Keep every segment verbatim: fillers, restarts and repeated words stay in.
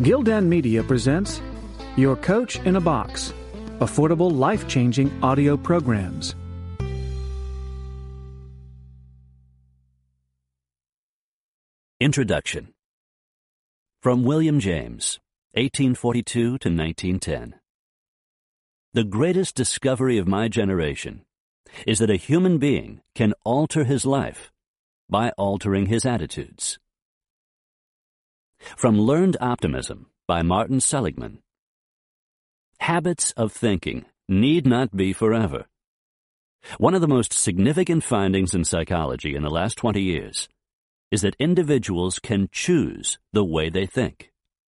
Gildan Media presents Your Coach in a Box, affordable, life-changing audio programs. Introduction. From William James, eighteen forty-two to nineteen ten. The greatest discovery of my generation is that a human being can alter his life by altering his attitudes. From Learned Optimism by Martin Seligman. Habits of thinking need not be forever. One of the most significant findings in psychology in the last twenty years is that individuals can choose the way they think.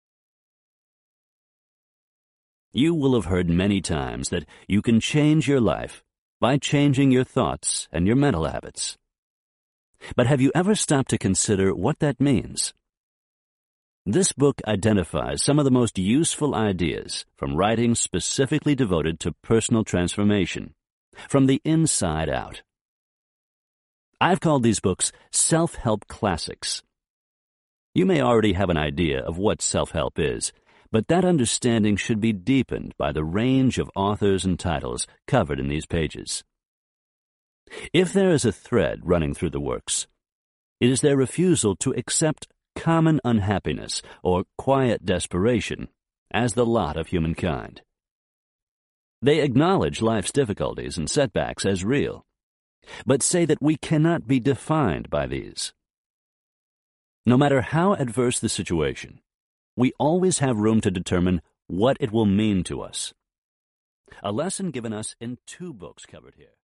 You will have heard many times that you can change your life by changing your thoughts and your mental habits. But have you ever stopped to consider what that means? This book identifies some of the most useful ideas from writings specifically devoted to personal transformation, from the inside out. I've called these books self-help classics. You may already have an idea of what self-help is, but that understanding should be deepened by the range of authors and titles covered in these pages. If there is a thread running through the works, it is their refusal to accept common unhappiness or quiet desperation as the lot of humankind. They acknowledge life's difficulties and setbacks as real, but say that we cannot be defined by these. No matter how adverse the situation, we always have room to determine what it will mean to us. A lesson given us in two books covered here.